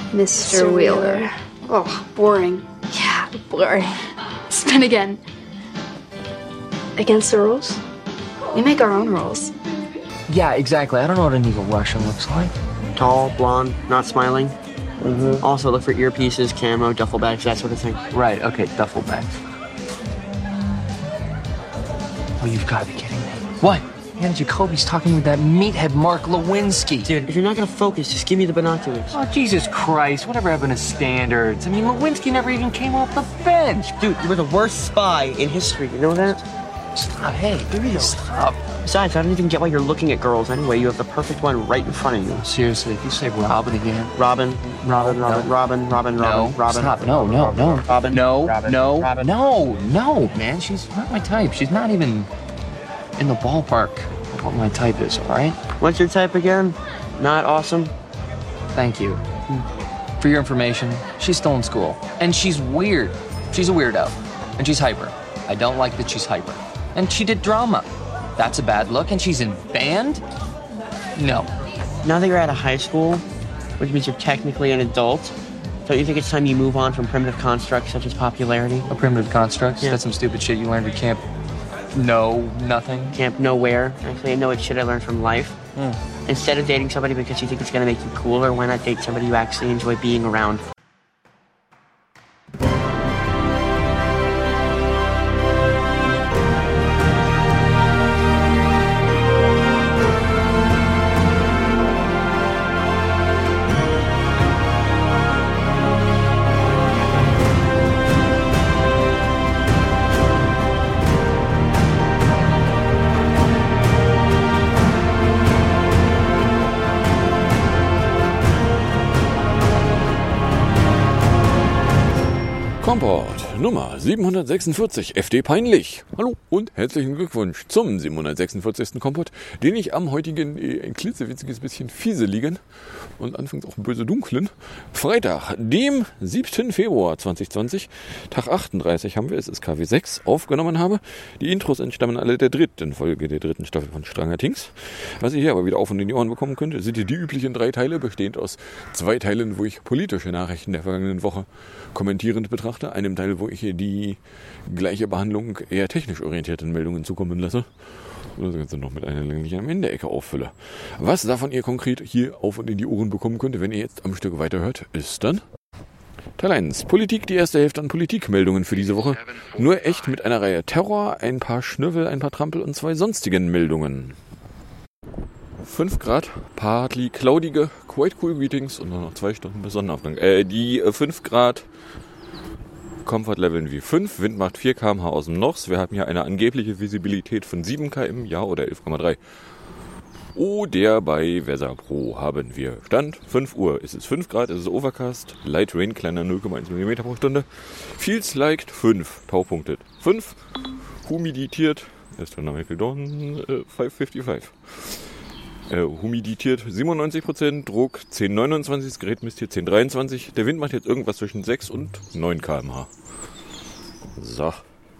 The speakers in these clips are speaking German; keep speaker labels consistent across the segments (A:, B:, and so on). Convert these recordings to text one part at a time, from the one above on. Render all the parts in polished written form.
A: Mr. Wheeler.
B: Oh, boring.
A: Yeah, boring. Spin again. Against the rules? We make our own rules.
C: Yeah, exactly. I don't know what an evil Russian looks like.
D: Tall, blonde, not smiling. Mm-hmm. Also look for earpieces, camo, duffel bags, that sort of thing.
C: Right, okay, duffel bags. Oh, you've got to be kidding me. What? And Jacoby's talking with that meathead Mark Lewinsky.
D: Dude, if you're not gonna focus, just give me the binoculars.
C: Oh, Jesus Christ. Whatever happened to standards? I mean, Lewinsky never even came off the bench.
D: Dude, you were the worst spy in history. You know that?
C: Stop. Hey, stop.
D: Besides, I don't even get why you're looking at girls anyway. You have the perfect one right in front of you.
C: Seriously, if you say Robin again.
D: Robin.
C: No.
D: Robin.
C: Stop. No.
D: Robin.
C: No, man. She's not my type. She's not even in the ballpark of what my type is, all right?
D: What's your type again? Not awesome?
C: Thank you. For your information, she's still in school. And she's weird. She's a weirdo. And she's hyper. I don't like that she's hyper. And she did drama. That's a bad look. And she's in band? No.
D: Now that you're out of high school, which means you're technically an adult, don't you think it's time you move on from primitive constructs such as popularity?
C: A primitive construct?
D: Yeah.
C: That's some stupid shit you learned at Camp Nothing?
D: Camp Nowhere. Actually, I know it's shit I learned from life. Instead of dating somebody because you think it's going to make you cooler, why not date somebody you actually enjoy being around?
E: Kompott Nummer 746, FD peinlich. Hallo und herzlichen Glückwunsch zum 746. Kompott, den ich am heutigen ein klitzewitziges bisschen fieseligen und anfangs auch böse dunklen Freitag, dem 7. Februar 2020, Tag 38 haben wir, es ist KW 6, aufgenommen habe. Die Intros entstammen alle der dritten Folge der dritten Staffel von Stranger Things. Was ihr hier aber wieder auf und in die Ohren bekommen könnt, sind die üblichen 3 Teile, bestehend aus 2 Teilen, wo ich politische Nachrichten der vergangenen Woche kommentierend betrachte, einem Teil, wo ich hier die gleiche Behandlung eher technisch orientierten Meldungen zukommen lasse und das Ganze noch mit einer länglichen am Ende Ecke auffülle. Was davon ihr konkret hier auf und in die Ohren bekommen könnt, wenn ihr jetzt am Stück weiterhört, ist dann Teil 1. Politik, die erste Hälfte an Politikmeldungen für diese Woche. Nur echt mit einer Reihe Terror, ein paar Schnüffel, ein paar Trampel und 2 sonstigen Meldungen. 5 Grad, partly cloudige, quite cool Meetings und noch 2 Stunden bis Sonnenaufgang. Die 5 Grad Comfort-Leveln wie 5, Wind macht 4 km/h aus dem Nox. Wir haben hier eine angebliche Visibilität von 7 km, ja, oder 11,3. Oder bei Weather Pro haben wir Stand 5 Uhr. Es ist 5 Grad, es ist Overcast, Light Rain, kleiner 0,1 mm pro Stunde. Feels liked 5, Taupunktet 5, humiditiert, Astronomical Dawn 555. Humiditiert 97%, Druck 10,29, das Gerät misst hier 10,23. Der Wind macht jetzt irgendwas zwischen 6 und 9 km/h. So.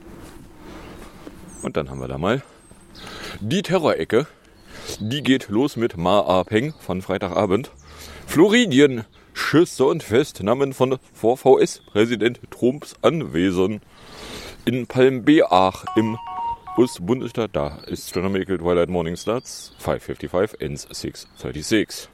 E: Und dann haben wir da mal die Terrorecke. Die geht los mit Ma A-Peng von Freitagabend. Floridien, Schüsse und Festnahmen von VVS-Präsident Trumps Anwesen in Palmbeach im Bundesstaat, da ist Astronomical Twilight Morning Starts 5:55, ends 6:36.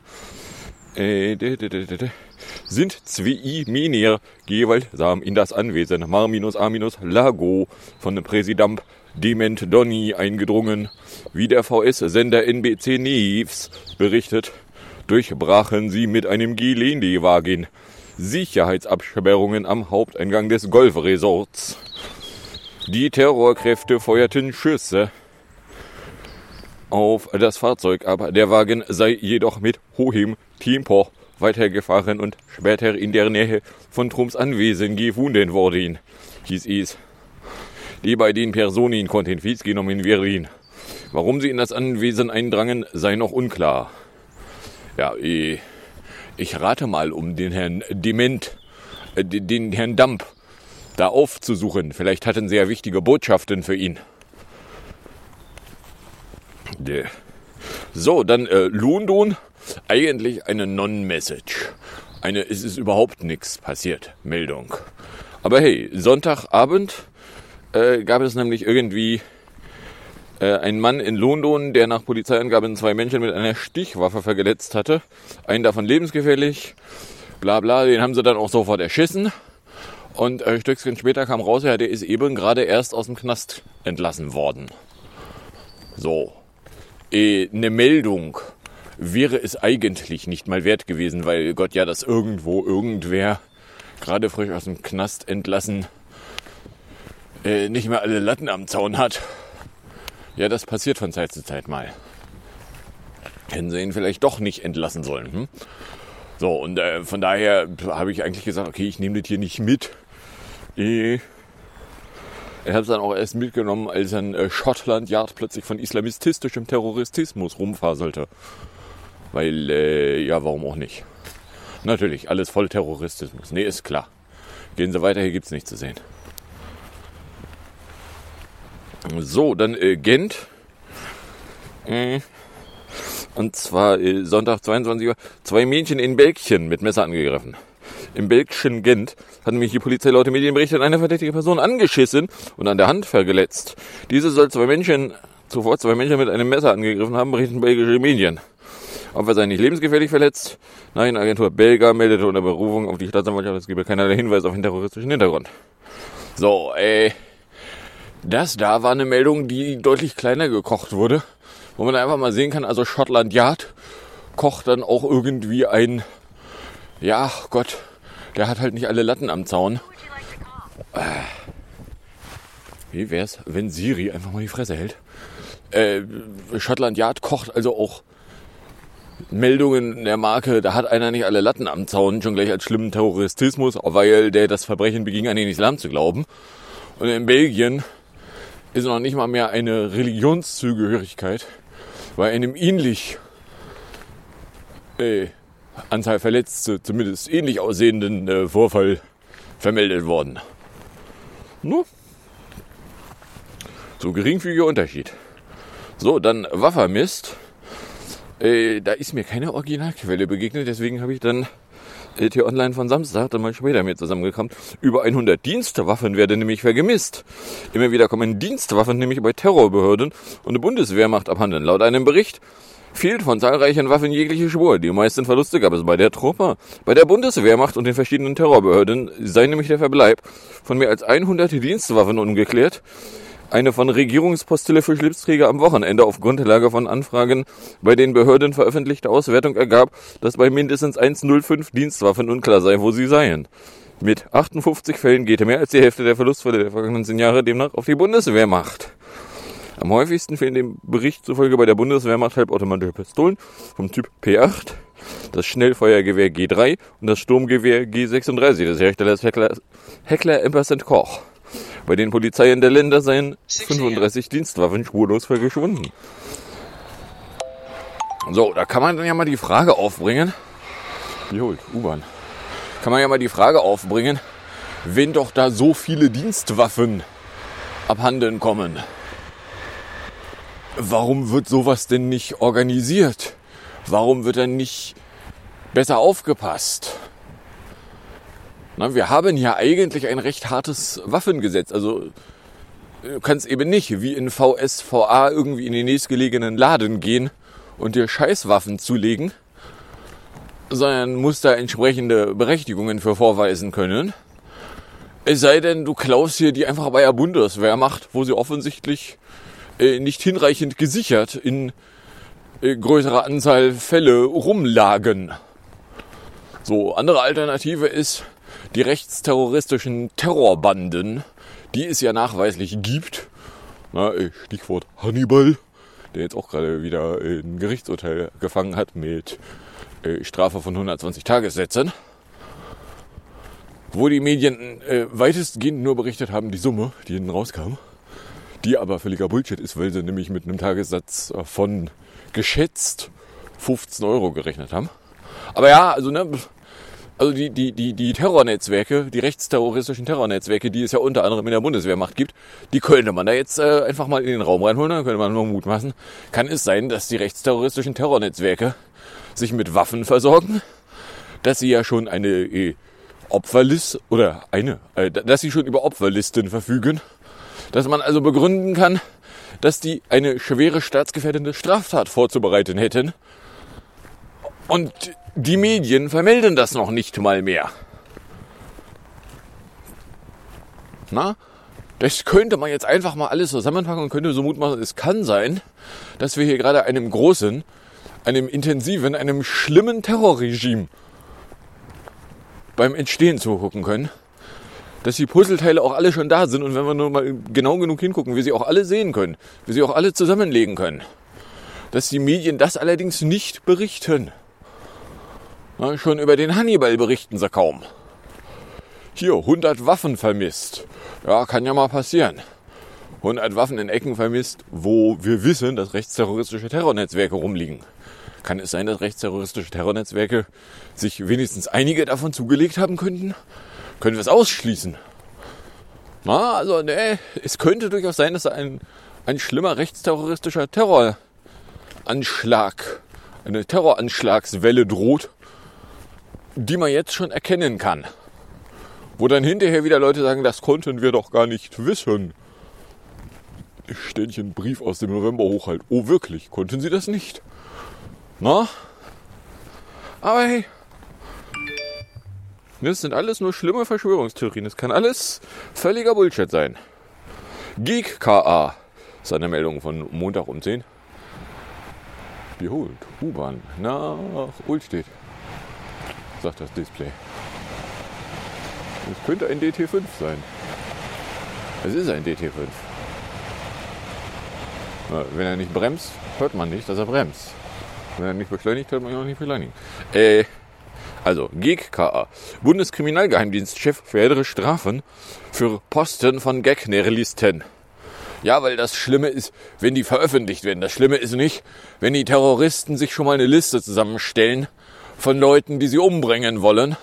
E: Sind zwei Männer gewaltsam in das Anwesen Mar-A- von dem Präsident Dement Donny eingedrungen. Wie der VS-Sender NBC News berichtet, durchbrachen sie mit einem Geländewagen Sicherheitsabsperrungen am Haupteingang des Golfresorts. Die Terrorkräfte feuerten Schüsse auf das Fahrzeug ab. Der Wagen sei jedoch mit hohem Tempo weitergefahren und später in der Nähe von Trumps Anwesen gefunden worden, hieß es. Die beiden Personen konnten festgenommen werden. Warum sie in das Anwesen eindrangen, sei noch unklar. Ja, ich rate mal, um den Herrn Dement, den Herrn Damp da aufzusuchen. Vielleicht hatten sie ja wichtige Botschaften für ihn. So, dann London. Eigentlich eine Non-Message. es ist überhaupt nichts passiert, Meldung. Aber hey, Sonntagabend gab es nämlich irgendwie einen Mann in London, der nach Polizeiangaben 2 Menschen mit einer Stichwaffe verletzt hatte. Einen davon lebensgefährlich, bla bla, den haben sie dann auch sofort erschissen. Und ein Stückchen später kam raus, ja, der ist eben gerade erst aus dem Knast entlassen worden. So, eine Meldung wäre es eigentlich nicht mal wert gewesen, weil Gott ja, dass irgendwer gerade frisch aus dem Knast entlassen nicht mehr alle Latten am Zaun hat. Ja, das passiert von Zeit zu Zeit mal. Hätten sie ihn vielleicht doch nicht entlassen sollen. So, und von daher habe ich eigentlich gesagt, okay, ich nehme das hier nicht mit. Ich habe es dann auch erst mitgenommen, als dann Scotland Yard plötzlich von islamistischem Terrorismus rumfaselte. Weil, ja, warum auch nicht? Natürlich, alles voll Terrorismus. Nee, ist klar. Gehen Sie weiter, hier gibt's nichts zu sehen. So, dann Gent. Und zwar Sonntag 22 Uhr. 2 Mädchen in Belgien mit Messer angegriffen. Im belgischen Gent hat nämlich die Polizei laut Medienberichten eine verdächtige Person angeschissen und an der Hand verletzt. Diese soll zuvor zwei Menschen mit einem Messer angegriffen haben, berichten belgische Medien. Opfer sei nicht lebensgefährlich verletzt. Nachrichtenagentur Belga meldete unter Berufung auf die Staatsanwaltschaft, es gebe keinerlei Hinweis auf einen terroristischen Hintergrund. So, das da war eine Meldung, die deutlich kleiner gekocht wurde, wo man einfach mal sehen kann, also Scotland Yard kocht dann auch irgendwie ein, ja Gott, der hat halt nicht alle Latten am Zaun. Wie wär's, wenn Siri einfach mal die Fresse hält? Scotland Yard kocht also auch Meldungen der Marke, da hat einer nicht alle Latten am Zaun, schon gleich als schlimmen Terrorismus, weil der das Verbrechen beging, an den Islam zu glauben. Und in Belgien ist noch nicht mal mehr eine Religionszugehörigkeit, bei einem ähnlich Anzahl Verletzte, zumindest ähnlich aussehenden Vorfall vermeldet worden. No? So geringfügiger Unterschied. So, dann Waffermist. Da ist mir keine Originalquelle begegnet, deswegen habe ich dann T-Online von Samstag dann mal später mit zusammengekramt. Über 100 Dienstwaffen werden nämlich vermisst. Immer wieder kommen Dienstwaffen nämlich bei Terrorbehörden und der Bundeswehrmacht abhanden. Laut einem Bericht fehlt von zahlreichen Waffen jegliche Spur. Die meisten Verluste gab es bei der Truppe. Bei der Bundeswehrmacht und den verschiedenen Terrorbehörden sei nämlich der Verbleib von mehr als 100 Dienstwaffen ungeklärt. Eine von Regierungspostille für Schlipsträger am Wochenende auf Grundlage von Anfragen bei den Behörden veröffentlichte Auswertung ergab, dass bei mindestens 105 Dienstwaffen unklar sei, wo sie seien. Mit 58 Fällen geht mehr als die Hälfte der Verlustfälle der vergangenen 10 Jahre demnach auf die Bundeswehrmacht. Am häufigsten fehlen dem Bericht zufolge bei der Bundeswehrmacht halbautomatische Pistolen vom Typ P8, das Schnellfeuergewehr G3 und das Sturmgewehr G36 des Herstellers Heckler & Koch. Bei den Polizeien der Länder seien 35 Dienstwaffen spurlos verschwunden. So, da kann man dann ja mal die Frage aufbringen. U-Bahn. Kann man ja mal die Frage aufbringen, wenn doch da so viele Dienstwaffen abhanden kommen. Warum wird sowas denn nicht organisiert? Warum wird dann nicht besser aufgepasst? Na, wir haben ja eigentlich ein recht hartes Waffengesetz. Also du kannst eben nicht wie in VSVA irgendwie in den nächstgelegenen Laden gehen und dir Scheißwaffen zulegen, sondern musst da entsprechende Berechtigungen für vorweisen können. Es sei denn, du klaust hier die einfach bei der Bundeswehrmacht, wo sie offensichtlich nicht hinreichend gesichert in größerer Anzahl Fälle rumlagen. So, andere Alternative ist die rechtsterroristischen Terrorbanden, die es ja nachweislich gibt. Stichwort Hannibal, der jetzt auch gerade wieder ein Gerichtsurteil gefangen hat mit Strafe von 120 Tagessätzen. Wo die Medien weitestgehend nur berichtet haben, die Summe, die hinten rauskam, die aber völliger Bullshit ist, weil sie nämlich mit einem Tagessatz von geschätzt 15 Euro gerechnet haben. Aber ja, also die Terrornetzwerke, die rechtsterroristischen Terrornetzwerke, die es ja unter anderem in der Bundeswehrmacht gibt, die könnte man da jetzt einfach mal in den Raum reinholen, dann könnte man nur mutmaßen. Kann es sein, dass die rechtsterroristischen Terrornetzwerke sich mit Waffen versorgen, dass sie ja schon eine Opferliste oder dass sie schon über Opferlisten verfügen, dass man also begründen kann, dass die eine schwere staatsgefährdende Straftat vorzubereiten hätten. Und die Medien vermelden das noch nicht mal mehr. Na, das könnte man jetzt einfach mal alles zusammenpacken und könnte so mutmaßen, es kann sein, dass wir hier gerade einem großen, einem intensiven, einem schlimmen Terrorregime beim Entstehen zugucken können. Dass die Puzzleteile auch alle schon da sind und wenn wir nur mal genau genug hingucken, wir sie auch alle sehen können, wir sie auch alle zusammenlegen können. Dass die Medien das allerdings nicht berichten. Na, schon über den Hannibal berichten sie kaum. Hier, 100 Waffen vermisst. Ja, kann ja mal passieren. 100 Waffen in Ecken vermisst, wo wir wissen, dass rechtsterroristische Terrornetzwerke rumliegen. Kann es sein, dass rechtsterroristische Terrornetzwerke sich wenigstens einige davon zugelegt haben könnten? Können wir es ausschließen? Na, also, es könnte durchaus sein, dass da ein schlimmer rechtsterroristischer Terroranschlag, eine Terroranschlagswelle droht, die man jetzt schon erkennen kann. Wo dann hinterher wieder Leute sagen, das konnten wir doch gar nicht wissen. Ständchen Brief aus dem November hochhalt. Oh, wirklich? Konnten Sie das nicht? Na? Aber hey, das sind alles nur schlimme Verschwörungstheorien. Das kann alles völliger Bullshit sein. Geek.ka ist eine Meldung von Montag um 10. Behold, U-Bahn nach Ulstedt, sagt das Display. Es könnte ein DT5 sein. Es ist ein DT5. Wenn er nicht bremst, hört man nicht, dass er bremst. Wenn er nicht beschleunigt, hört man auch nicht beschleunigen. Also, Geek.ka. Bundeskriminalgeheimdienstchef verhärdere Strafen für Posten von Gegnerlisten. Ja, weil das Schlimme ist, wenn die veröffentlicht werden. Das Schlimme ist nicht, wenn die Terroristen sich schon mal eine Liste zusammenstellen von Leuten, die sie umbringen wollen.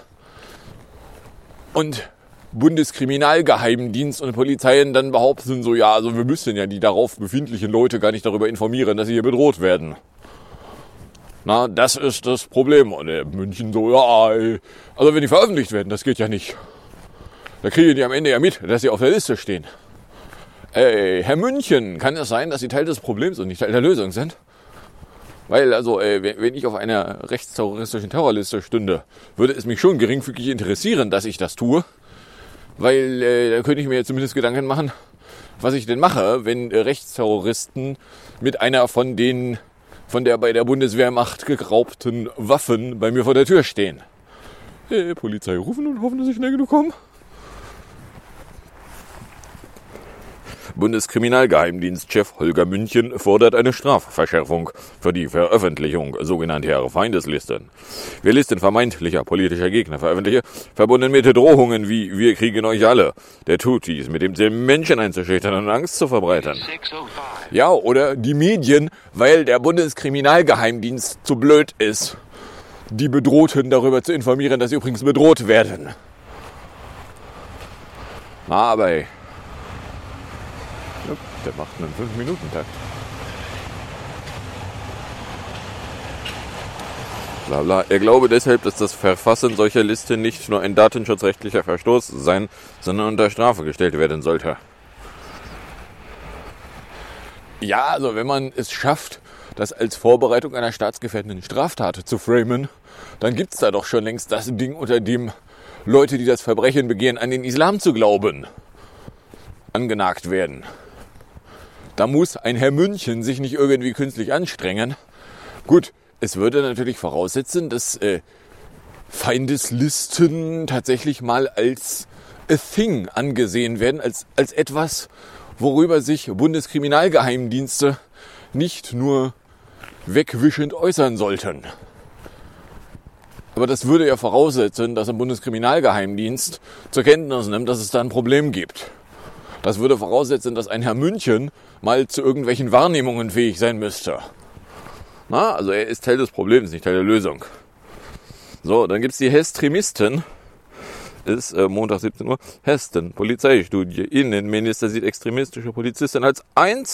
E: Und Bundeskriminalgeheimdienst und Polizeien dann behaupten so, ja, also wir müssen ja die darauf befindlichen Leute gar nicht darüber informieren, dass sie hier bedroht werden. Na, das ist das Problem. Und München so, ja, also wenn die veröffentlicht werden, das geht ja nicht. Da kriegen die am Ende ja mit, dass sie auf der Liste stehen. Herr München, kann es sein, dass Sie Teil des Problems und nicht Teil der Lösung sind? Weil, also, wenn ich auf einer rechtsterroristischen Terrorliste stünde, würde es mich schon geringfügig interessieren, dass ich das tue. Weil, da könnte ich mir jetzt zumindest Gedanken machen, was ich denn mache, wenn Rechtsterroristen mit einer von der bei der Bundeswehrmacht geraubten Waffen bei mir vor der Tür stehen. Polizei rufen und hoffen, dass ich schnell genug komme. Bundeskriminalgeheimdienstchef Holger München fordert eine Strafverschärfung für die Veröffentlichung sogenannter Feindeslisten. Wer Listen vermeintlicher politischer Gegner veröffentliche, verbunden mit Drohungen wie "Wir kriegen euch alle", der tut dies mit dem Ziel, Menschen einzuschüchtern und Angst zu verbreitern. Ja, oder die Medien, weil der Bundeskriminalgeheimdienst zu blöd ist, die Bedrohten darüber zu informieren, dass sie übrigens bedroht werden. Na, aber ey. Der macht einen 5-Minuten-Takt. Blabla. Er glaube deshalb, dass das Verfassen solcher Listen nicht nur ein datenschutzrechtlicher Verstoß sein, sondern unter Strafe gestellt werden sollte. Ja, also wenn man es schafft, das als Vorbereitung einer staatsgefährdenden Straftat zu framen, dann gibt's da doch schon längst das Ding, unter dem Leute, die das Verbrechen begehen, an den Islam zu glauben, angenagt werden. Da muss ein Herr München sich nicht irgendwie künstlich anstrengen. Gut, es würde natürlich voraussetzen, dass Feindeslisten tatsächlich mal als a thing angesehen werden, als etwas, worüber sich Bundeskriminalgeheimdienste nicht nur wegwischend äußern sollten. Aber das würde ja voraussetzen, dass ein Bundeskriminalgeheimdienst zur Kenntnis nimmt, dass es da ein Problem gibt. Das würde voraussetzen, dass ein Herr München mal zu irgendwelchen Wahrnehmungen fähig sein müsste. Na, also er ist Teil des Problems, nicht Teil der Lösung. So, dann gibt's die Hestremisten. Ist Montag 17 Uhr. Hessen, Polizeistudie. Innenminister sieht extremistische Polizisten als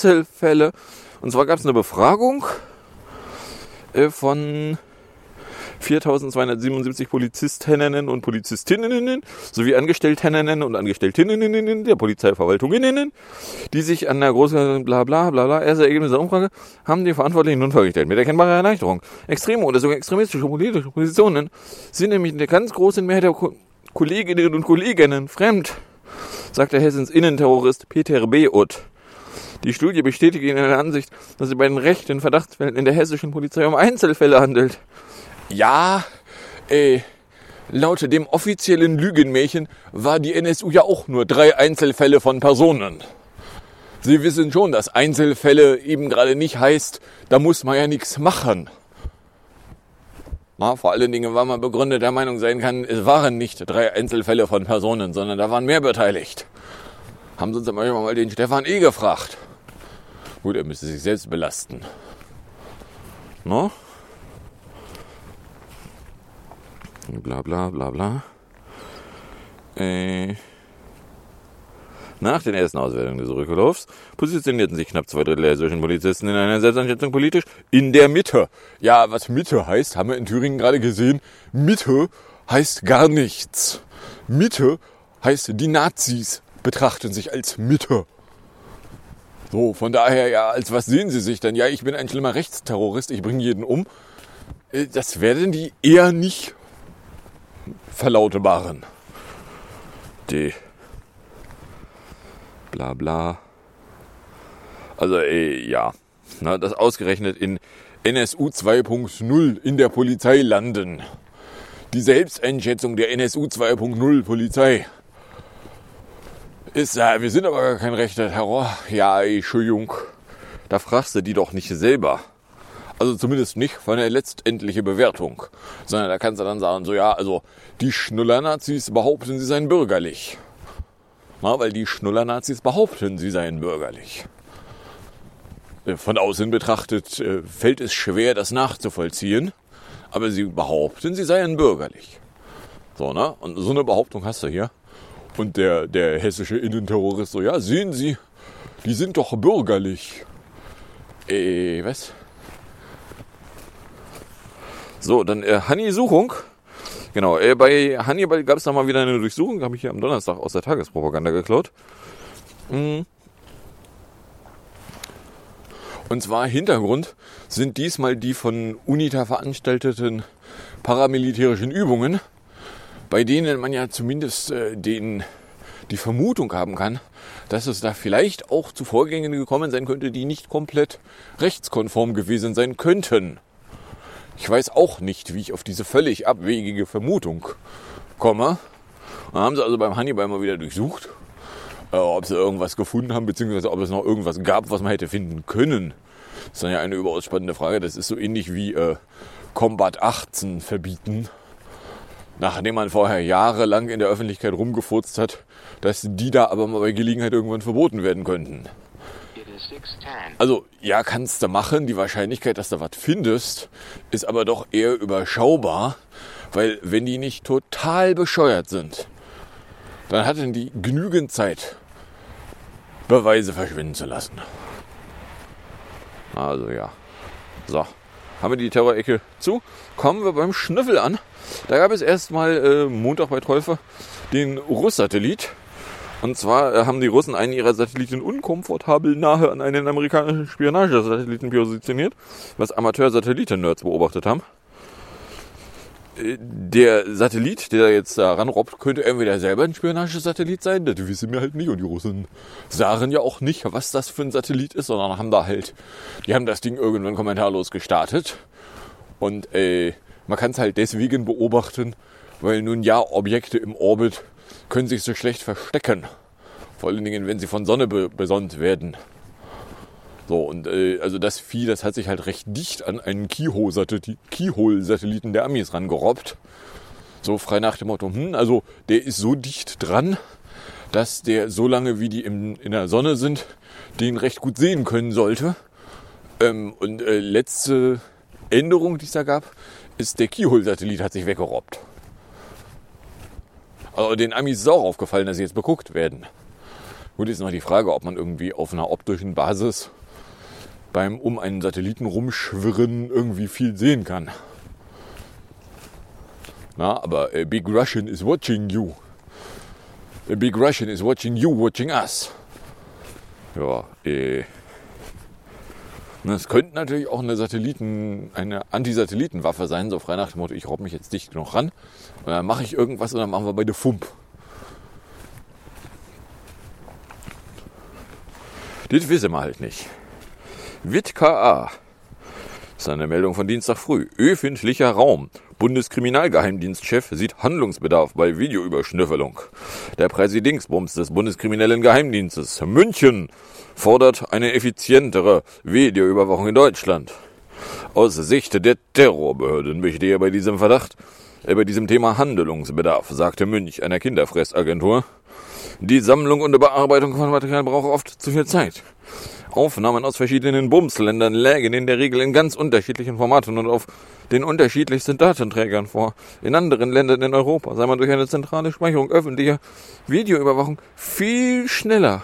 E: Einzelfälle. Und zwar gab's eine Befragung von 4.277 Polizistinnen und Polizistinnen sowie Angestellterinnen und Angestelltinnen der Polizeiverwaltungen, die sich an der großen bla bla bla bla erste Ergebnis der Umfrage haben die Verantwortlichen nun vorgestellt. Mit erkennbarer Erleichterung. Extreme oder sogar extremistische politische Positionen sind nämlich in der ganz großen Mehrheit der Kolleginnen und Kollegen fremd, sagte Hessens Innenterrorist Peter Beut. Die Studie bestätigt in der Ansicht, dass sich bei den rechten Verdachtsfällen in der hessischen Polizei um Einzelfälle handelt. Ja, laut dem offiziellen Lügenmärchen war die NSU ja auch nur 3 Einzelfälle von Personen. Sie wissen schon, dass Einzelfälle eben gerade nicht heißt, da muss man ja nichts machen. Na, vor allen Dingen, weil man begründet der Meinung sein kann, es waren nicht 3 Einzelfälle von Personen, sondern da waren mehr beteiligt. Haben Sie uns mal den Stefan E. gefragt. Gut, er müsste sich selbst belasten. No? Bla bla bla bla. Nach den ersten Auswertungen des Rücklaufs positionierten sich knapp 2 Drittel der hessischen Polizisten in einer Selbsteinschätzung politisch in der Mitte. Ja, was Mitte heißt, haben wir in Thüringen gerade gesehen. Mitte heißt gar nichts. Mitte heißt, die Nazis betrachten sich als Mitte. So, von daher, ja, als was sehen sie sich denn? Ja, ich bin ein schlimmer Rechtsterrorist, ich bringe jeden um. Das werden die eher nicht verlautbaren. Die bla bla. Also, ja. Na, das ausgerechnet in NSU 2.0 in der Polizei landen. Die Selbsteinschätzung der NSU 2.0 Polizei ist, wir sind aber gar kein rechter Terror. Ja, Entschuldigung, da fragst du die doch nicht selber. Also zumindest nicht von der letztendlichen Bewertung. Sondern da kannst du dann sagen, so ja, also die Schnuller-Nazis behaupten, sie seien bürgerlich. Na, weil die Schnuller-Nazis behaupten, sie seien bürgerlich. Von außen betrachtet fällt es schwer, das nachzuvollziehen. Aber sie behaupten, sie seien bürgerlich. So, ne? Und so eine Behauptung hast du hier. Und der hessische Innenterrorist so, ja, sehen Sie, die sind doch bürgerlich. Was? So, dann Hanni-Suchung. Genau, bei Hannibal gab es da mal wieder eine Durchsuchung. Habe ich hier am Donnerstag aus der Tagespropaganda geklaut. Und zwar Hintergrund sind diesmal die von UNITA veranstalteten paramilitärischen Übungen, bei denen man ja zumindest die Vermutung haben kann, dass es da vielleicht auch zu Vorgängen gekommen sein könnte, die nicht komplett rechtskonform gewesen sein könnten. Ich weiß auch nicht, wie ich auf diese völlig abwegige Vermutung komme. Dann haben sie also beim Hannibal mal wieder durchsucht, ob sie irgendwas gefunden haben, beziehungsweise ob es noch irgendwas gab, was man hätte finden können. Das ist dann ja eine überaus spannende Frage. Das ist so ähnlich wie Combat 18 verbieten. Nachdem man vorher jahrelang in der Öffentlichkeit rumgefurzt hat, dass die da aber mal bei Gelegenheit irgendwann verboten werden könnten. Also, ja, kannst du machen. Die Wahrscheinlichkeit, dass du was findest, ist aber doch eher überschaubar. Weil, wenn die nicht total bescheuert sind, dann hatten die genügend Zeit, Beweise verschwinden zu lassen. Also, ja. So, haben wir die Terrorecke zu. Kommen wir beim Schnüffel an. Da gab es erstmal Montag bei Teufel den Russ-Satellit. Und zwar haben die Russen einen ihrer Satelliten unkomfortabel nahe an einen amerikanischen Spionagesatelliten positioniert, was Amateur-Satelliten-Nerds beobachtet haben. Der Satellit, der jetzt da ranrobbt, könnte entweder selber ein Spionagesatellit sein, das wissen wir halt nicht. Und die Russen sagen ja auch nicht, was das für ein Satellit ist, sondern die haben das Ding irgendwann kommentarlos gestartet. Und man kann es halt deswegen beobachten, weil nun ja, Objekte im Orbit können sich so schlecht verstecken. Vor allen Dingen, wenn sie von Sonne besonnt werden. So, und also das Vieh, das hat sich halt recht dicht an einen Keyhole-Satelliten der Amis rangerobbt. So frei nach dem Motto, also der ist so dicht dran, dass der, so lange wie die in der Sonne sind, den recht gut sehen können sollte. Und letzte Änderung, die es da gab, ist der Keyhole-Satellit hat sich weggerobbt. Also den Amis ist auch aufgefallen, dass sie jetzt beguckt werden. Gut, ist noch die Frage, ob man irgendwie auf einer optischen Basis beim um einen Satelliten rumschwirren irgendwie viel sehen kann. Na, aber a big Russian is watching you. A big Russian is watching you, watching us. Ja, Es könnte natürlich auch eine Anti-Satellitenwaffe sein, so frei nach dem Motto, ich raub mich jetzt dicht genug ran und dann mache ich irgendwas und dann machen wir beide Fump. Das wissen wir halt nicht. WIT-KA. Das ist eine Meldung von Dienstag früh. Öffentlicher Raum. Bundeskriminalgeheimdienstchef sieht Handlungsbedarf bei Videoüberschnüffelung. Der Präsidingsbums des Bundeskriminellen Geheimdienstes München fordert eine effizientere Videoüberwachung in Deutschland. Aus Sicht der Terrorbehörden bestehe bei diesem Thema Handlungsbedarf, sagte Münch einer Kinderfressagentur. Die Sammlung und Bearbeitung von Material braucht oft zu viel Zeit. Aufnahmen aus verschiedenen Bumsländern lägen in der Regel in ganz unterschiedlichen Formaten und auf den unterschiedlichsten Datenträgern vor. In anderen Ländern in Europa sei man durch eine zentrale Speicherung öffentlicher Videoüberwachung viel schneller.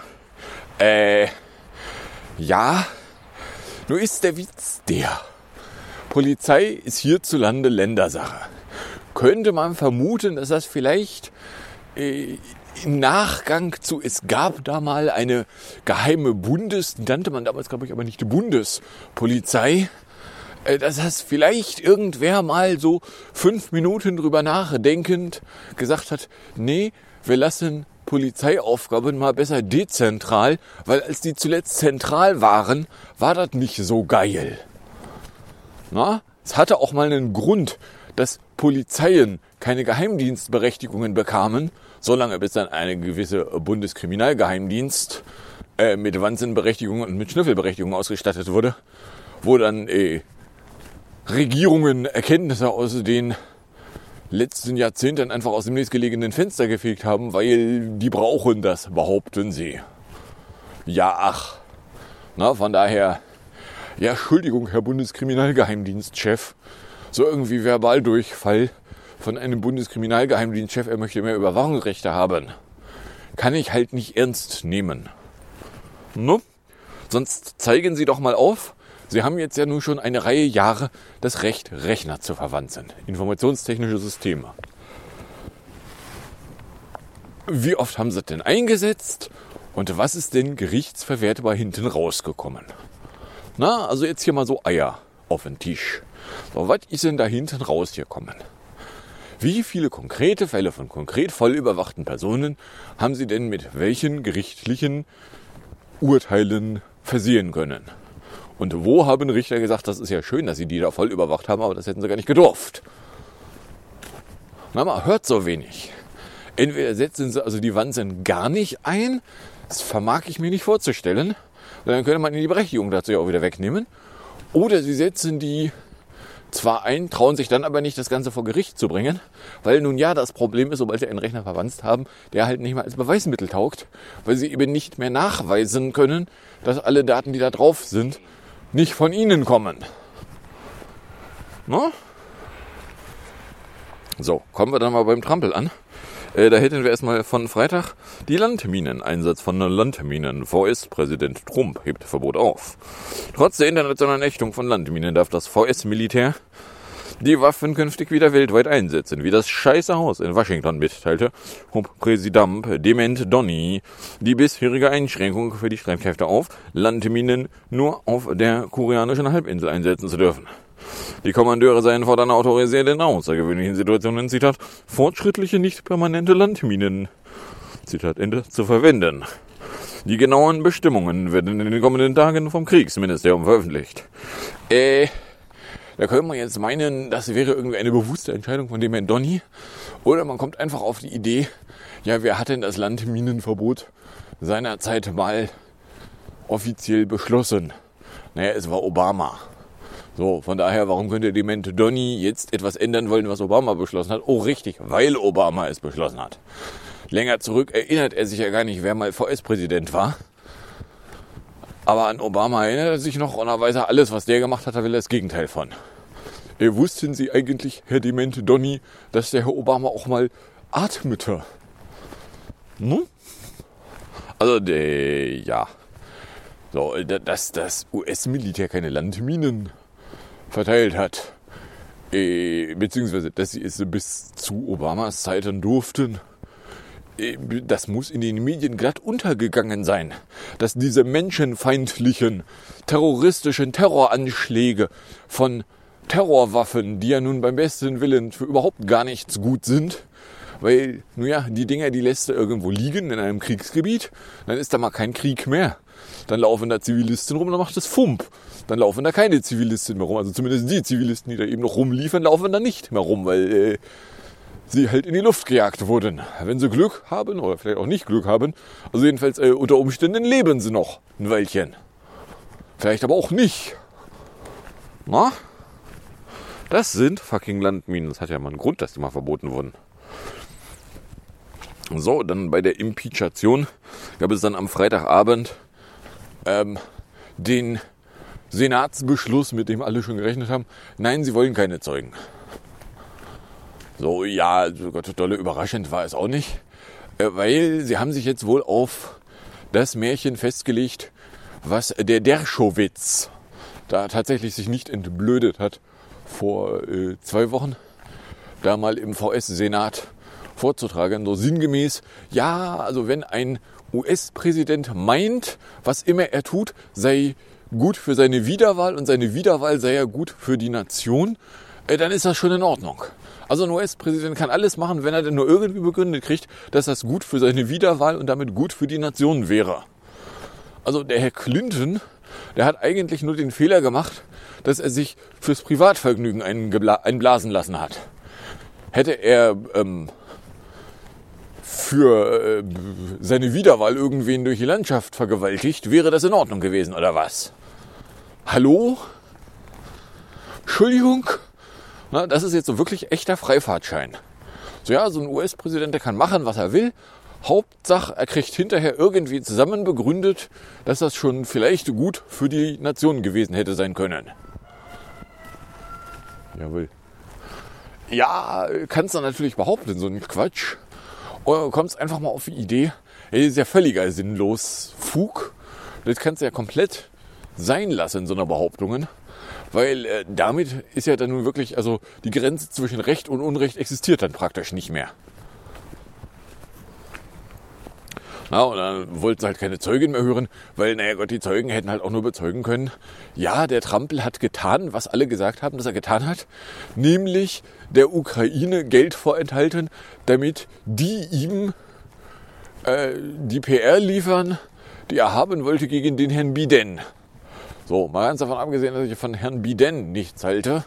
E: Ja, nur ist der Witz der. Polizei ist hierzulande Ländersache. Könnte man vermuten, dass das vielleicht im Nachgang zu, es gab da mal eine geheime nannte man damals, glaube ich, aber nicht die Bundespolizei, dass das vielleicht irgendwer mal so 5 Minuten drüber nachdenkend gesagt hat, nee, wir lassen Polizeiaufgaben mal besser dezentral, weil als die zuletzt zentral waren, war das nicht so geil. Na, es hatte auch mal einen Grund, dass Polizeien keine Geheimdienstberechtigungen bekamen, solange bis dann eine gewisse Bundeskriminalgeheimdienst mit Wahnsinn-Berechtigungen und mit Schnüffelberechtigungen ausgestattet wurde, wo dann Regierungen Erkenntnisse aus den letzten Jahrzehnten einfach aus dem nächstgelegenen Fenster gefegt haben, weil die brauchen das, behaupten sie. Ja, ach. Na, von daher, ja, Entschuldigung, Herr Bundeskriminalgeheimdienstchef, so irgendwie Verbaldurchfall von einem Bundeskriminalgeheimdienstchef, er möchte mehr Überwachungsrechte haben, kann ich halt nicht ernst nehmen. No? Sonst zeigen Sie doch mal auf, Sie haben jetzt ja nun schon eine Reihe Jahre das Recht, Rechner zu verwanzen. Informationstechnische Systeme. Wie oft haben Sie das denn eingesetzt? Und was ist denn gerichtsverwertbar hinten rausgekommen? Na, also jetzt hier mal so Eier auf den Tisch. So, was ist denn da hinten rausgekommen? Wie viele konkrete Fälle von konkret voll überwachten Personen haben Sie denn mit welchen gerichtlichen Urteilen versehen können? Und wo haben Richter gesagt, das ist ja schön, dass Sie die da voll überwacht haben, aber das hätten sie gar nicht gedurft? Na, man hört so wenig. Entweder setzen Sie also die Wahnsinn gar nicht ein, das vermag ich mir nicht vorzustellen, weil dann könnte man die Berechtigung dazu ja auch wieder wegnehmen. Oder Sie setzen die zwar ein, trauen sich dann aber nicht, das Ganze vor Gericht zu bringen, weil nun ja das Problem ist, sobald Sie einen Rechner verwanzt haben, der halt nicht mehr als Beweismittel taugt, weil Sie eben nicht mehr nachweisen können, dass alle Daten, die da drauf sind, nicht von Ihnen kommen. No? So, kommen wir dann mal beim Trampel an. Da hätten wir erstmal von Freitag die Landminen-Einsatz von Landminen. VS-Präsident Trump hebt Verbot auf. Trotz der internationalen Ächtung von Landminen darf das VS-Militär die Waffen künftig wieder weltweit einsetzen, wie das Scheiße Haus in Washington mitteilte, hob Präsident Dement Donny die bisherige Einschränkung für die Streitkräfte auf, Landminen nur auf der koreanischen Halbinsel einsetzen zu dürfen. Die Kommandeure seien fortan autorisiert, in außergewöhnlichen Situationen, Zitat, fortschrittliche, nicht permanente Landminen, Zitat Ende, zu verwenden. Die genauen Bestimmungen werden in den kommenden Tagen vom Kriegsministerium veröffentlicht. Da könnte man jetzt meinen, das wäre irgendwie eine bewusste Entscheidung von dem Herrn Donny. Oder man kommt einfach auf die Idee, ja, wer hat denn das Landminenverbot seinerzeit mal offiziell beschlossen? Naja, es war Obama. So, von daher, warum könnte Dement Donny jetzt etwas ändern wollen, was Obama beschlossen hat? Oh, richtig, weil Obama es beschlossen hat. Länger zurück erinnert er sich ja gar nicht, wer mal VS-Präsident war. Aber an Obama erinnert er sich noch und er weiß alles, was der gemacht hat, da will er das Gegenteil von. Wussten Sie eigentlich, Herr Dement Donny, dass der Herr Obama auch mal atmete? Hm? Also, ja. So, dass das US-Militär keine Landminen verteilt hat, beziehungsweise, dass sie es bis zu Obamas Zeiten durften, das muss in den Medien glatt untergegangen sein, dass diese menschenfeindlichen, terroristischen Terroranschläge von Terrorwaffen, die ja nun beim besten Willen für überhaupt gar nichts gut sind, weil, nun ja, die Dinger, die lässt du irgendwo liegen in einem Kriegsgebiet, dann ist da mal kein Krieg mehr. Dann laufen da Zivilisten rum, dann macht es Fump. Dann laufen da keine Zivilisten mehr rum. Also zumindest die Zivilisten, die da eben noch rumliefen, laufen da nicht mehr rum, weil sie halt in die Luft gejagt wurden. Wenn sie Glück haben oder vielleicht auch nicht Glück haben, also jedenfalls unter Umständen leben sie noch ein Weilchen. Vielleicht aber auch nicht. Na? Das sind fucking Landminen. Das hat ja mal einen Grund, dass die mal verboten wurden. So, dann bei der Impeachation gab es dann am Freitagabend den Senatsbeschluss, mit dem alle schon gerechnet haben. Nein, sie wollen keine Zeugen. So, ja, Gott, dolle überraschend war es auch nicht. Weil sie haben sich jetzt wohl auf das Märchen festgelegt, was der Dershowitz da tatsächlich sich nicht entblödet hat, vor 2 Wochen da mal im VS-Senat vorzutragen. So sinngemäß, ja, also wenn ein US-Präsident meint, was immer er tut, sei gut für seine Wiederwahl und seine Wiederwahl sei ja gut für die Nation, dann ist das schon in Ordnung. Also ein US-Präsident kann alles machen, wenn er denn nur irgendwie begründet kriegt, dass das gut für seine Wiederwahl und damit gut für die Nation wäre. Also der Herr Clinton, der hat eigentlich nur den Fehler gemacht, dass er sich fürs Privatvergnügen einblasen lassen hat. Hätte er für seine Wiederwahl irgendwen durch die Landschaft vergewaltigt, wäre das in Ordnung gewesen, oder was? Hallo? Entschuldigung? Na, das ist jetzt so wirklich echter Freifahrtschein. So ja, so ein US-Präsident, der kann machen, was er will. Hauptsache, er kriegt hinterher irgendwie zusammen begründet, dass das schon vielleicht gut für die Nation gewesen hätte sein können. Jawohl. Ja, kannst du natürlich behaupten, so ein Quatsch. Oder du kommst einfach mal auf die Idee, das ist ja völliger sinnlos Fug. Das kannst du ja komplett sein lassen, so eine Behauptungen. Weil damit ist ja dann nun wirklich, also die Grenze zwischen Recht und Unrecht existiert dann praktisch nicht mehr. Na, und dann wollten sie halt keine Zeugen mehr hören, weil, naja Gott, die Zeugen hätten halt auch nur bezeugen können, ja, der Trampel hat getan, was alle gesagt haben, dass er getan hat, nämlich der Ukraine Geld vorenthalten, damit die ihm die PR liefern, die er haben wollte gegen den Herrn Biden. So, mal ganz davon abgesehen, dass ich von Herrn Biden nichts halte,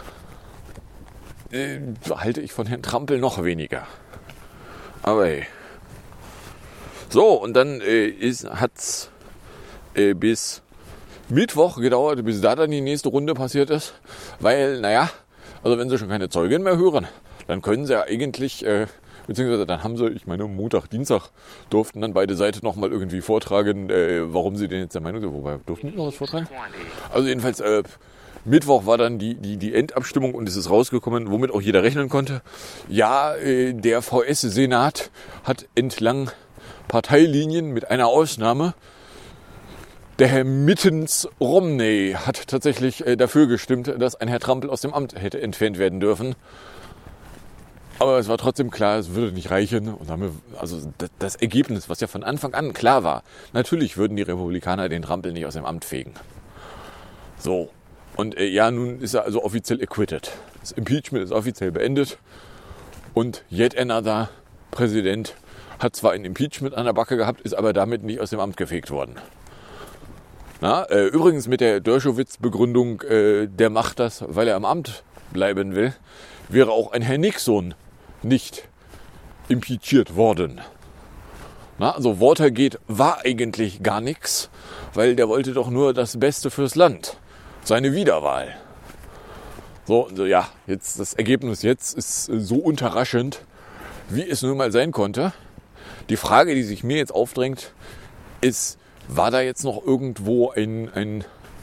E: halte ich von Herrn Trampel noch weniger. Aber hey. So, und dann hat's bis Mittwoch gedauert, bis da dann die nächste Runde passiert ist. Weil, naja, also wenn sie schon keine Zeugen mehr hören, dann können sie ja eigentlich, beziehungsweise dann haben sie, ich meine, Montag, Dienstag durften dann beide Seiten nochmal irgendwie vortragen, warum sie denn jetzt der Meinung sind. Wobei, durften die noch was vortragen? Also jedenfalls, Mittwoch war dann die Endabstimmung und es ist rausgekommen, womit auch jeder rechnen konnte. Ja, der VS-Senat hat entlang Parteilinien mit einer Ausnahme. Der Herr Mittens Romney hat tatsächlich dafür gestimmt, dass ein Herr Trampel aus dem Amt hätte entfernt werden dürfen. Aber es war trotzdem klar, es würde nicht reichen. Und also das Ergebnis, was ja von Anfang an klar war, natürlich würden die Republikaner den Trampel nicht aus dem Amt fegen. So, und ja, nun ist er also offiziell acquitted. Das Impeachment ist offiziell beendet und yet another Präsident hat zwar ein Impeachment an der Backe gehabt, ist aber damit nicht aus dem Amt gefegt worden. Na, übrigens mit der Dershowitz-Begründung, der macht das, weil er am Amt bleiben will, wäre auch ein Herr Nixon nicht impeachiert worden. Na, also Watergate war eigentlich gar nichts, weil der wollte doch nur das Beste fürs Land, seine Wiederwahl. So, also ja, jetzt das Ergebnis jetzt ist so unterraschend, wie es nun mal sein konnte. Die Frage, die sich mir jetzt aufdrängt, ist, war da jetzt noch irgendwo ein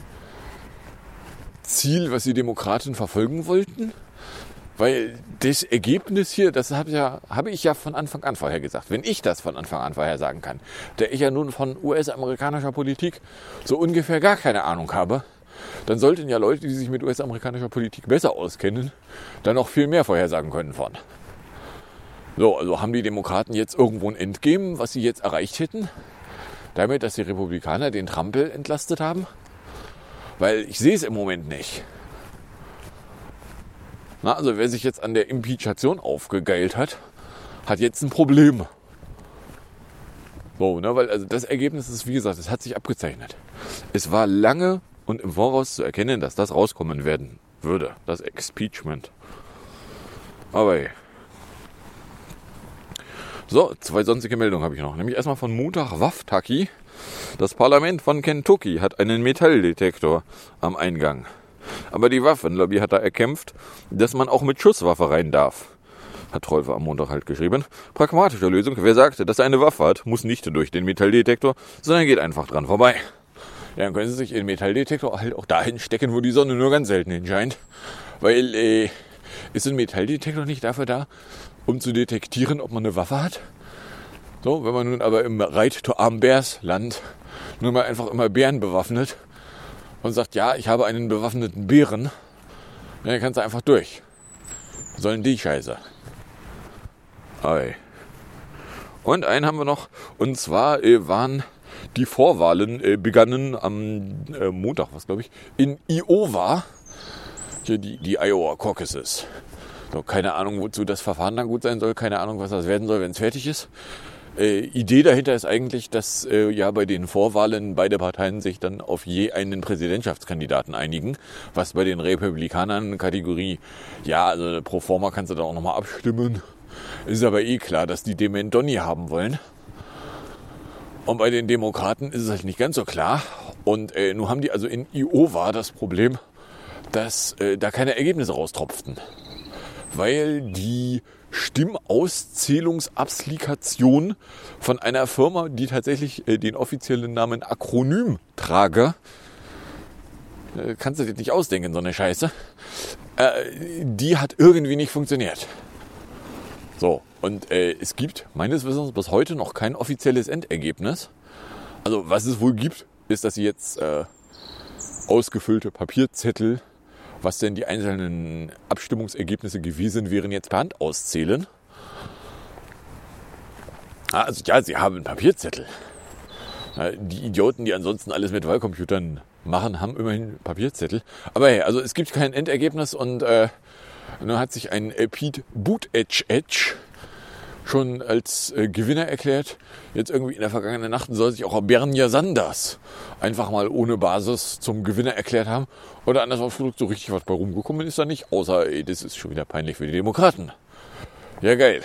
E: Ziel, was die Demokraten verfolgen wollten? Weil das Ergebnis hier, das habe ich ja von Anfang an vorher gesagt. Wenn ich das von Anfang an vorher sagen kann, der ich ja nun von US-amerikanischer Politik so ungefähr gar keine Ahnung habe, dann sollten ja Leute, die sich mit US-amerikanischer Politik besser auskennen, dann noch viel mehr vorhersagen können von. So, also haben die Demokraten jetzt irgendwo ein Endgame, was sie jetzt erreicht hätten, damit, dass die Republikaner den Trampel entlastet haben? Weil ich sehe es im Moment nicht. Na, also wer sich jetzt an der Impeachation aufgegeilt hat, hat jetzt ein Problem. So, ne, weil also das Ergebnis ist, wie gesagt, es hat sich abgezeichnet. Es war lange und im Voraus zu erkennen, dass das rauskommen werden würde, das Impeachment. Aber hey. So, 2 sonstige Meldungen habe ich noch. Nämlich erstmal von Montag Waftaki. Das Parlament von Kentucky hat einen Metalldetektor am Eingang. Aber die Waffenlobby hat da erkämpft, dass man auch mit Schusswaffe rein darf. Hat Trolfe am Montag halt geschrieben. Pragmatische Lösung. Wer sagt, dass er eine Waffe hat, muss nicht durch den Metalldetektor, sondern geht einfach dran vorbei. Ja, dann können Sie sich in den Metalldetektor halt auch dahin stecken, wo die Sonne nur ganz selten hinscheint. Weil, ist ein Metalldetektor nicht dafür da, um zu detektieren, ob man eine Waffe hat? So, wenn man nun aber im Right-to-Arm-Bears-Land nur mal einfach immer Bären bewaffnet und sagt, ja, ich habe einen bewaffneten Bären, dann kannst du einfach durch. Sollen die Scheiße. Ei. Und einen haben wir noch, und zwar waren die Vorwahlen begannen am Montag, was glaube ich, in Iowa, hier die Iowa Caucuses. So, keine Ahnung, wozu das Verfahren dann gut sein soll, keine Ahnung, was das werden soll, wenn es fertig ist. Idee dahinter ist eigentlich, dass ja bei den Vorwahlen beide Parteien sich dann auf je einen Präsidentschaftskandidaten einigen, was bei den Republikanern Kategorie, ja, also pro forma kannst du da auch nochmal abstimmen. Ist aber eh klar, dass die Dement Donny haben wollen. Und bei den Demokraten ist es halt nicht ganz so klar. Und nun haben die also in Iowa das Problem, dass da keine Ergebnisse raustropften. Weil die Stimmauszählungsapplikation von einer Firma, die tatsächlich den offiziellen Namen Akronym trage, kannst du dir nicht ausdenken, so eine Scheiße, die hat irgendwie nicht funktioniert. So, und es gibt meines Wissens bis heute noch kein offizielles Endergebnis. Also was es wohl gibt, ist, dass sie jetzt ausgefüllte Papierzettel, was denn die einzelnen Abstimmungsergebnisse gewesen wären, jetzt per Hand auszählen. Also ja, sie haben einen Papierzettel. Die Idioten, die ansonsten alles mit Wahlcomputern machen, haben immerhin Papierzettel. Aber hey, also es gibt kein Endergebnis und nun hat sich ein Pete Buttigieg schon als Gewinner erklärt. Jetzt irgendwie in der vergangenen Nacht soll sich auch Bernie Sanders einfach mal ohne Basis zum Gewinner erklärt haben. Oder anders ausgedrückt, so richtig was bei rumgekommen ist da nicht. Außer, das ist schon wieder peinlich für die Demokraten. Ja, geil.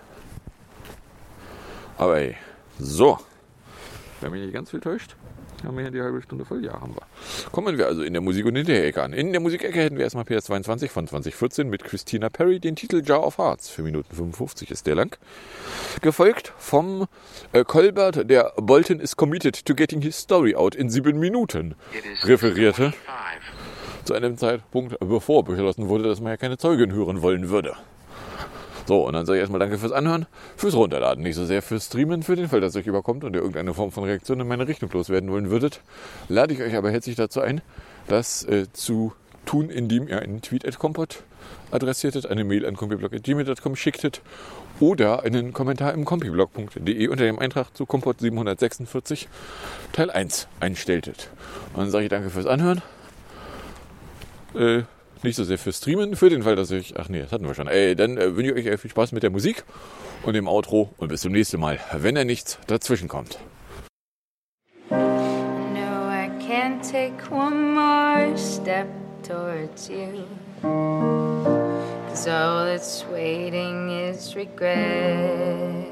E: Aber ey, so. Wenn mich nicht ganz viel täuscht, haben wir hier die halbe Stunde voll. Ja, haben wir. Kommen wir also in der Musik- und Hinterecke an. In der Musikecke hätten wir erstmal PS22 von 2014 mit Christina Perri, den Titel Jar of Hearts. 4 Minuten 55 ist der lang. Gefolgt vom Colbert, der Bolton is committed to getting his story out in 7 Minuten referierte. Zu einem Zeitpunkt, bevor beschlossen wurde, dass man ja keine Zeugen hören wollen würde. So, und dann sage ich erstmal danke fürs Anhören, fürs Runterladen, nicht so sehr fürs Streamen, für den Fall, dass es euch überkommt und ihr irgendeine Form von Reaktion in meine Richtung loswerden wollen würdet. Lade ich euch aber herzlich dazu ein, das zu tun, indem ihr einen Tweet @kompott adressiertet, eine Mail an kompiblog@gmail.com schicktet oder einen Kommentar im kompiblog.de unter dem Eintrag zu Kompott 746 Teil 1 einstelltet. Und dann sage ich danke fürs Anhören. Nicht so sehr für Streamen, für den Fall, dass ich... Ach nee, das hatten wir schon. Dann wünsche ich euch viel Spaß mit der Musik und dem Outro und bis zum nächsten Mal, wenn nicht dazwischen kommt.
B: No, I can't take one more step towards you, 'cause all that's waiting is regret.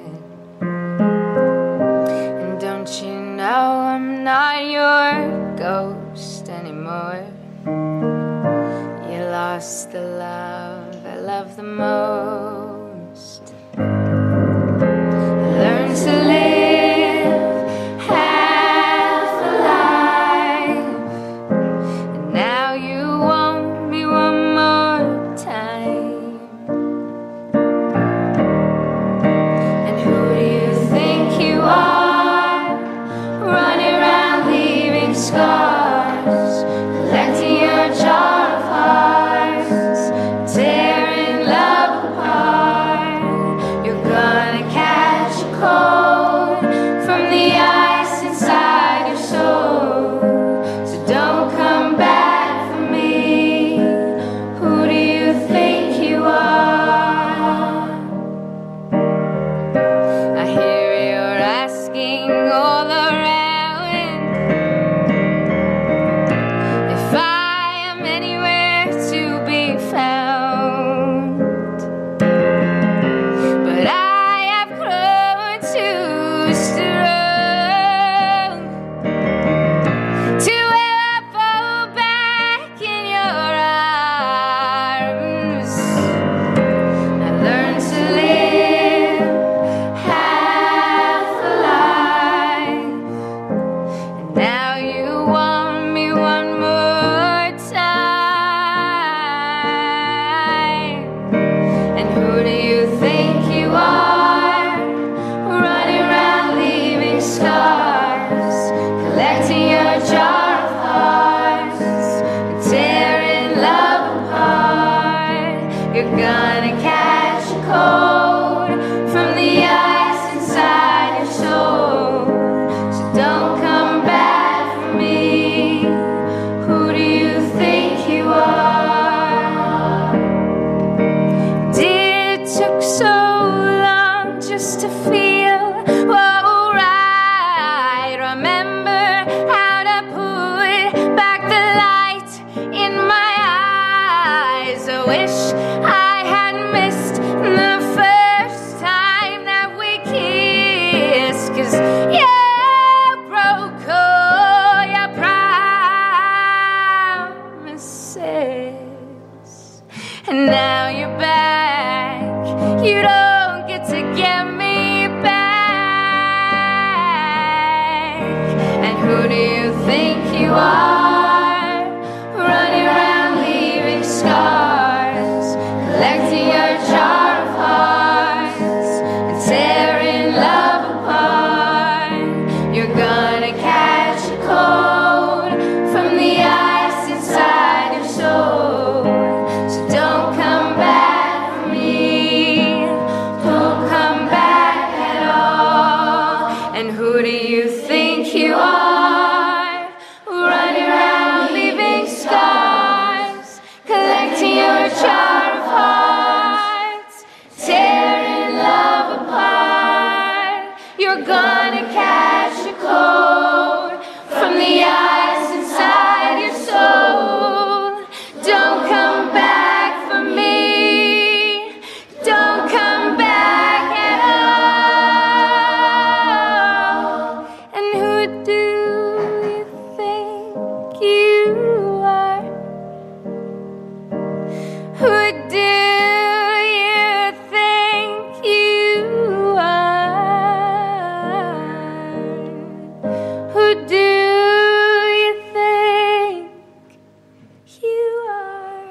B: And don't you know I'm not your ghost anymore? You lost the love I love the most. Learn to live half alive, and now you want me one more time. And who do you think you are, running around leaving scars? Let looking all around. If I am anywhere to be found, but I have grown too strong to ever fall back in your arms. I learned to live half alive, and now you want me one more time. And who do you think you are, running around leaving scars, collecting your jar of hearts and tearing love apart? You're gonna catch a cold from the ice inside your soul, so don't come back for me. Who do you think you are? It took so long just to feel right. Remember how to put back the light in my eyes. I wish I had missed the first time that we kissed, 'cause you broke all your promises, and now you're back. You don't get to get me back. And who do you think you are, running around leaving scars, collecting your jar of hearts and tearing love apart? You're gonna catch a cold from the ice inside your soul, so don't come back for me. Don't come back at all. And who do you think you are, running around leaving scars, collecting your jar of hearts, tearing love apart? You're gonna catch a cold from the ice inside your soul. Don't come back for me. Don't come back at all. And who do you think you are? Who do you think you are? Who do you think you are?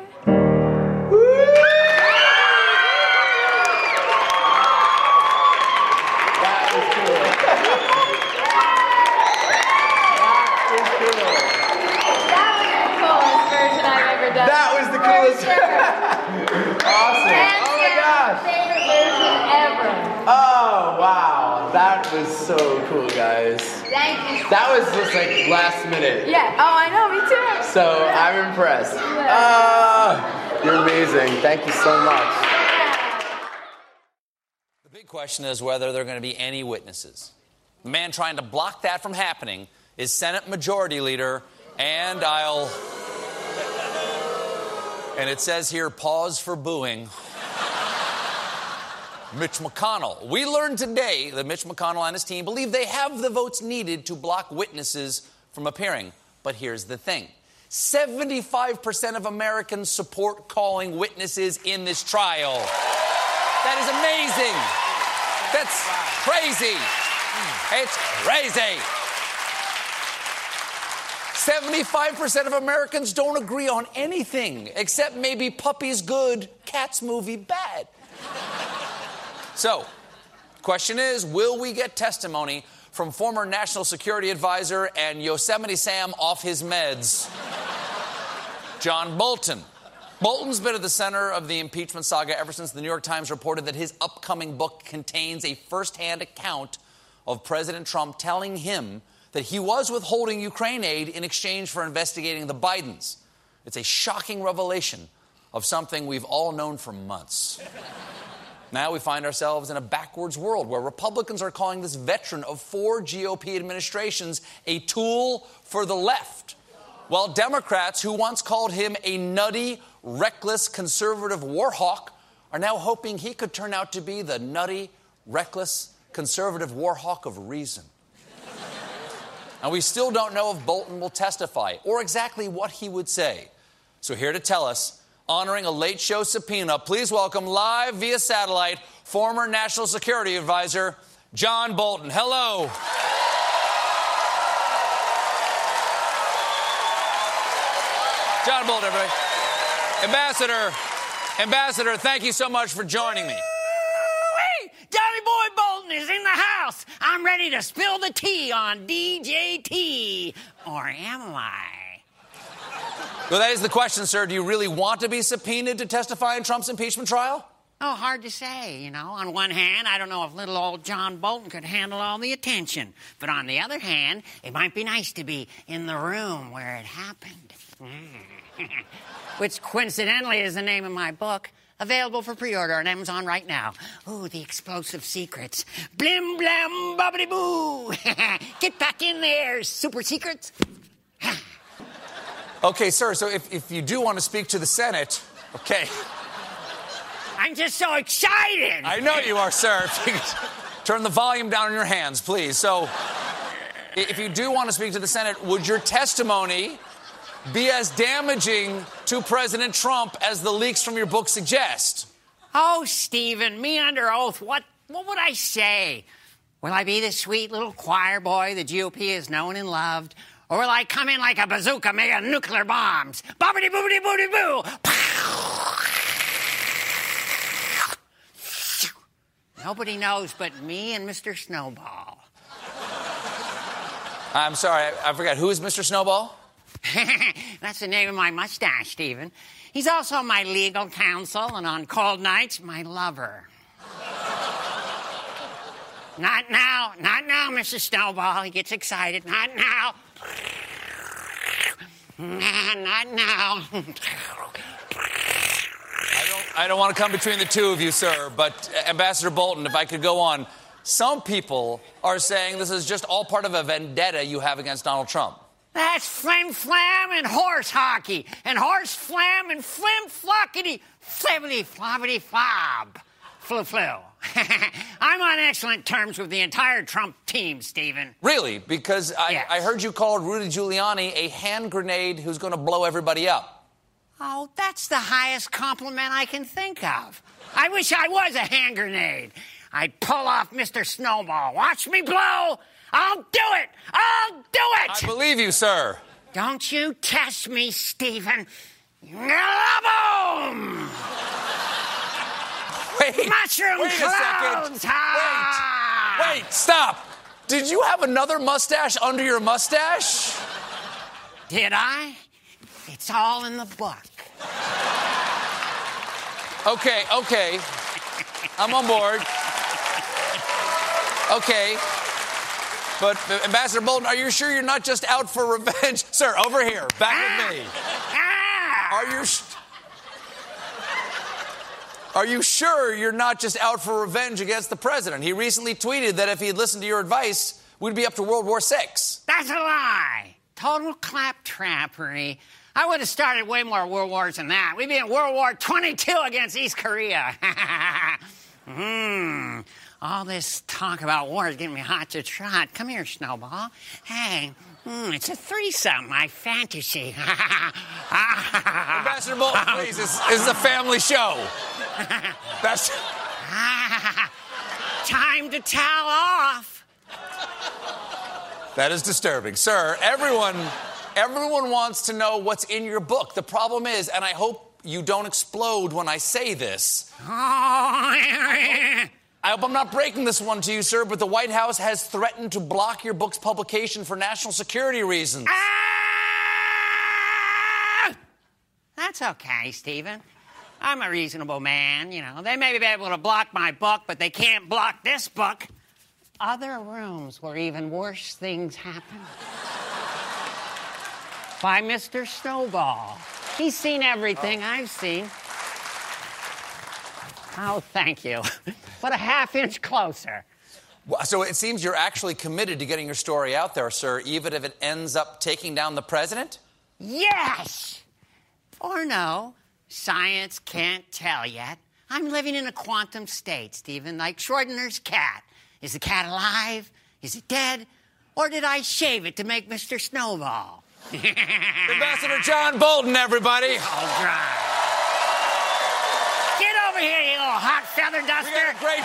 F: That was the coolest. Awesome. Oh my gosh.
B: Favorite version ever.
F: Oh wow. That was so cool, guys.
B: Thank you.
F: That was just like last minute.
B: Yeah. Oh, I know. Me too.
F: So I'm impressed. You're amazing. Thank you so much.
G: The big question is whether there are going to be any witnesses. The man trying to block that from happening is Senate Majority Leader, and and it says here, pause for booing, Mitch McConnell. We learned today that Mitch McConnell and his team believe they have the votes needed to block witnesses from appearing. But here's the thing. 75% of Americans support calling witnesses in this trial. That is amazing. That's crazy. It's crazy. 75% of Americans don't agree on anything except maybe puppies good, cats movie bad. So, question is, will we get testimony from former National Security Advisor and Yosemite Sam off his meds, John Bolton? Bolton's been at the center of the impeachment saga ever since the New York Times reported that his upcoming book contains a first-hand account of President Trump telling him that he was withholding Ukraine aid in exchange for investigating the Bidens. It's a shocking revelation of something we've all known for months. Now we find ourselves in a backwards world where Republicans are calling this veteran of 4 GOP administrations a tool for the left, while Democrats, who once called him a nutty, reckless, conservative war hawk, are now hoping he could turn out to be the nutty, reckless, conservative war hawk of reason. And we still don't know if Bolton will testify or exactly what he would say. So here to tell us, honoring a late show subpoena, please welcome live via satellite, former National Security Advisor, John Bolton. Hello. John Bolton, everybody. Ambassador, thank you so much for joining me.
H: Johnny Boy Bolton is in the house. I'm ready to spill the tea on DJT. Or am I?
G: Well, that is the question, sir. Do you really want to be subpoenaed to testify in Trump's impeachment trial?
H: Oh, hard to say, On one hand, I don't know if little old John Bolton could handle all the attention. But on the other hand, it might be nice to be in the room where it happened. Which, coincidentally, is the name of my book. Available for pre-order on Amazon right now. Ooh, the explosive secrets. Blim, blam, bobbity boo. Get back in there, super secrets.
G: Okay, sir, so if you do want to speak to the Senate, okay.
H: I'm just so excited.
G: I know you are, sir. If you could turn the volume down in your hands, please. So, if you do want to speak to the Senate, would your testimony be as damaging to President Trump as the leaks from your book suggest?
H: Oh, Stephen, me under oath, what would I say? Will I be the sweet little choir boy the GOP has known and loved? Or will I come in like a bazooka making nuclear bombs? Bobbity boobity booty boo! Nobody knows but me and Mr. Snowball.
G: I'm sorry, I forgot. Who is Mr. Snowball?
H: That's the name of my mustache, Stephen. He's also my legal counsel, and on cold nights, my lover. Not now, Mr. Snowball. He gets excited. Not now. Not now.
G: I don't want to come between the two of you, sir, but Ambassador Bolton, if I could go on. Some people are saying this is just all part of a vendetta you have against Donald Trump.
H: That's flim flam and horse hockey, and horse flam and flim flockety, flibbity flobbity flob, flu flu. I'm on excellent terms with the entire Trump team, Stephen.
G: Really? Because
H: Yes.
G: I heard you call Rudy Giuliani a hand grenade who's going to blow everybody up.
H: Oh, that's the highest compliment I can think of. I wish I was a hand grenade. I'd pull off Mr. Snowball. Watch me blow. I'll do it.
G: I believe you, sir.
H: Don't you test me, Stephen. Boom!
G: Wait.
H: Mushroom
G: Wait a second.
H: clouds. Ah!
G: Wait, stop. Did you have another mustache under your mustache?
H: Did I? It's all in the book.
G: Okay. I'm on board. Okay. But, Ambassador Bolton, are you sure you're not just out for revenge? Sir, over here. Back with me. Are you sure you're not just out for revenge against the president? He recently tweeted that if he had listened to your advice, we'd be up to World War VI.
H: That's a lie. Total claptrappery. I would have started way more world wars than that. We'd be in World War 22 against East Korea. All this talk about war is getting me hot to trot. Come here, Snowball. Hey, it's a threesome, my fantasy.
G: Ambassador Bolton, please, this is a family show.
H: Time to towel off.
G: That is disturbing. Sir, everyone wants to know what's in your book. The problem is, and I hope you don't explode when I say this. I hope I'm not breaking this one to you, sir, but the White House has threatened to block your book's publication for national security reasons.
H: That's okay, Stephen. I'm a reasonable man, They may be able to block my book, but they can't block this book. Other rooms where even worse things happen. By Mr. Snowball. He's seen everything I've seen. Oh, thank you. But a half-inch closer.
G: Well, so it seems you're actually committed to getting your story out there, sir, even if it ends up taking down the president?
H: Yes! Or no. Science can't tell yet. I'm living in a quantum state, Stephen, like Schrodinger's cat. Is the cat alive? Is it dead? Or did I shave it to make Mr. Snowball?
G: Ambassador John Bolton, everybody.
H: All right. Get over here, you little hot feather duster.
G: We got a great